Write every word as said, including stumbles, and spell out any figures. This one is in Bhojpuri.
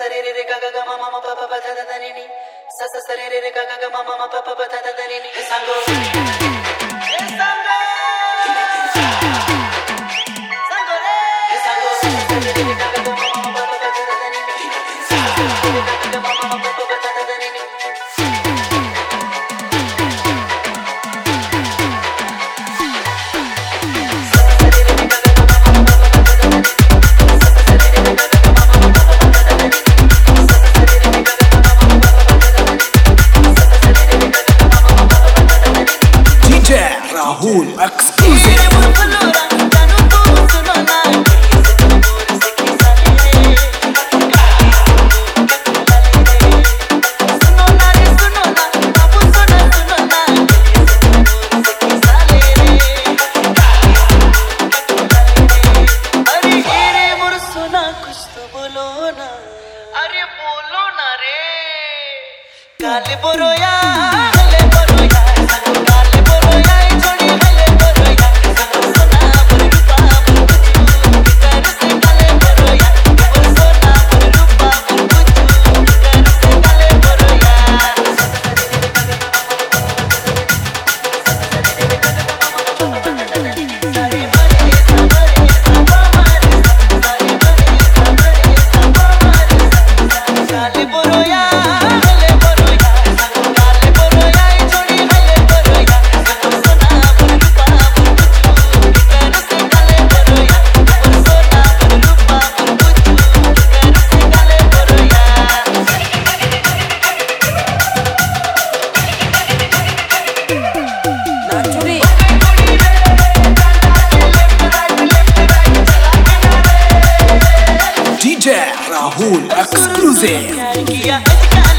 sare re re ga ga ga ma ma ma pa pa pa tha tha ni ni sa sa sare re re ga ga ga ma ma ma pa pa pa tha tha ni ni sango sango sango re sango sare re re ga ga ga ma ma ma pa pa pa tha tha ni ni sare re ga ga ga ma ma ma pa pa pa tha tha ni ni Rahul exclusive. काले बोरोया हले बोरोया संग काले बोरोया छोड़ी हले बोरोया संग सोना पर रूपा पर कर से काले बोरोया पर सोना पर रूपा पर कर से काले बोरोया सारे बड़े सारे हमारे सारे बड़े सारे हमारे काले बोरोया D J Rahul exclusive.